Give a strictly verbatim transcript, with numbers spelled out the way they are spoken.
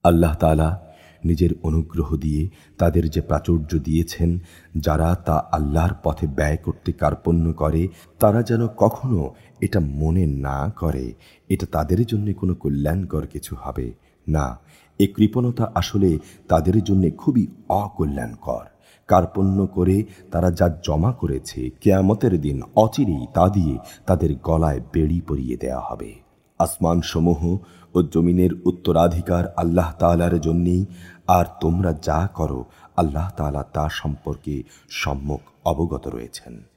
আল্লাহ তাআলা নিজের অনুগ্রহ দিয়ে তাদের যে প্রাচুর্য দিয়েছেন, যারা তা আল্লাহর পথে ব্যয় করতে কার্পণ্য করে, তারা যেন কখনো এটা মনে না করে এটা তাদের জন্য কোনো কল্যাণকর কিছু হবে না। এ কৃপণতা আসলে তাদের জন্য খুবই অকল্যাণকর। কার্পণ্য করে তারা যা জমা করেছে, কিয়ামতের দিন অচিরেই তা দিয়ে তাদের গলায় বেড়ি পরিয়ে দেয়া হবে। আসমান সমূহ ও জমিনের উত্তরাধিকার আল্লাহ তাআলার জন্যেই, আর তোমরা যা করো আল্লাহ তাআলা তা সম্পর্কে সম্যক অবগত রয়েছেন।